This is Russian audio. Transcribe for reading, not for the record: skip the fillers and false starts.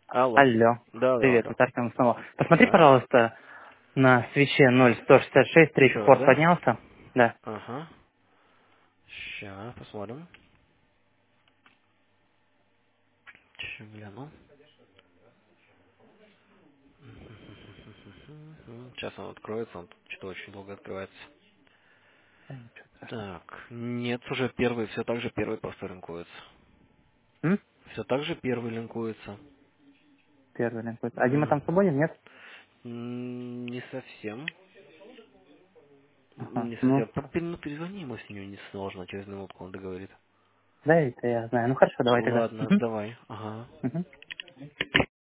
Алло. Алло. Да, да, Привет, да. это Артем снова. Посмотри, Да. пожалуйста, на свече 0166, третий Еще раз, порт да? поднялся. Да. Ага. Сейчас посмотрим. Че, гляну. Сейчас он откроется, он тут что-то очень долго открывается. Да, ничего страшного. Так, нет, уже первый, все так же первый просто линкуется. М? Все так же первый линкуется. Первый линк. А Дима М, там свободен, нет? Не совсем. Ага. Не Ну, совсем. Ну, перезвони ему с нее не сложно, через минутку он договорит. да, это я знаю. Ну хорошо, давай тогда. Ладно, Угу. давай. Ага. Угу.